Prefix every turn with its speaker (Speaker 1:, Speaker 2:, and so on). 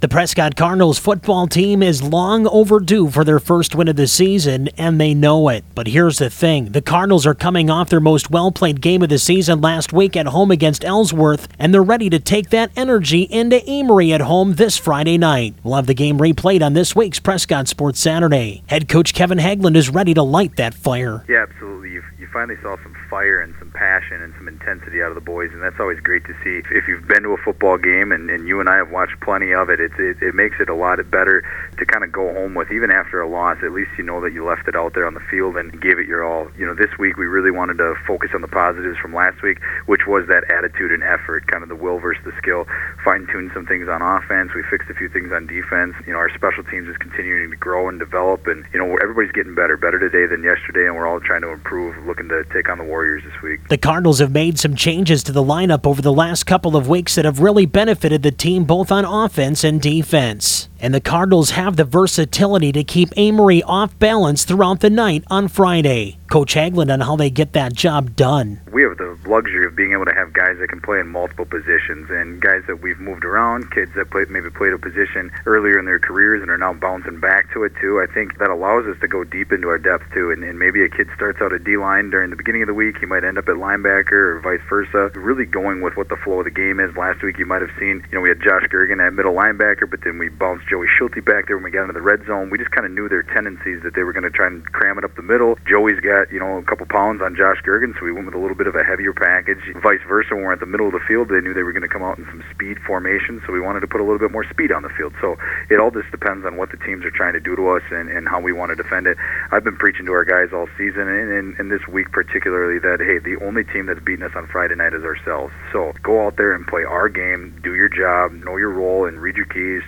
Speaker 1: The Prescott Cardinals football team is long overdue for their first win of the season, and they know it. But here's the thing. The Cardinals are coming off their most well-played game of the season last week at home against Ellsworth, and they're ready to take that energy into Amory at home this Friday night. We'll have the game replayed on this week's Prescott Sports Saturday. Head coach Kevin Hagelin is ready to light that fire.
Speaker 2: Yeah, absolutely. You finally saw some fire and some passion and some intensity out of the boys, and that's always great to see. If you've been to a football game, and you and I have watched plenty of it, it makes it a lot better to kind of go home with, even after a loss. At least you know that you left it out there on the field and gave it your all. You know, this week we really wanted to focus on the positives from last week, which was that attitude and effort, kind of the will versus the skill. Fine-tuned some things on offense. We fixed a few things on defense. You know, our special teams is continuing to grow and develop, and you know, everybody's getting better today than yesterday, and we're all trying to improve, looking to take on the Warriors this week.
Speaker 1: The Cardinals have made some changes to the lineup over the last couple of weeks that have really benefited the team both on offense and defense. And the Cardinals have the versatility to keep Amory off balance throughout the night on Friday. Coach Hagelin on how they get that job done.
Speaker 2: We have the luxury of being able to have guys that can play in multiple positions, and guys that we've moved around, kids that maybe played a position earlier in their careers and are now bouncing back to it too. I think that allows us to go deep into our depth too, and maybe a kid starts out at D-line during the beginning of the week, he might end up at linebacker or vice versa. Really going with what the flow of the game is. Last week you might have seen, you know, we had Josh Gergen at middle linebacker, but then we bounced Joey Schulte back there when we got into the red zone. We just kind of knew their tendencies, that they were going to try and cram it up the middle. Joey's got, you know, a couple pounds on Josh Gergen, so we went with a little bit of a heavier package. Vice versa, when we're at the middle of the field, they knew they were going to come out in some speed formation, so we wanted to put a little bit more speed on the field. So it all just depends on what the teams are trying to do to us and how we want to defend it. I've been preaching to our guys all season, and this week particularly, that, hey, the only team that's beaten us on Friday night is ourselves. So go out there and play our game, do your job, know your role, and read your keys,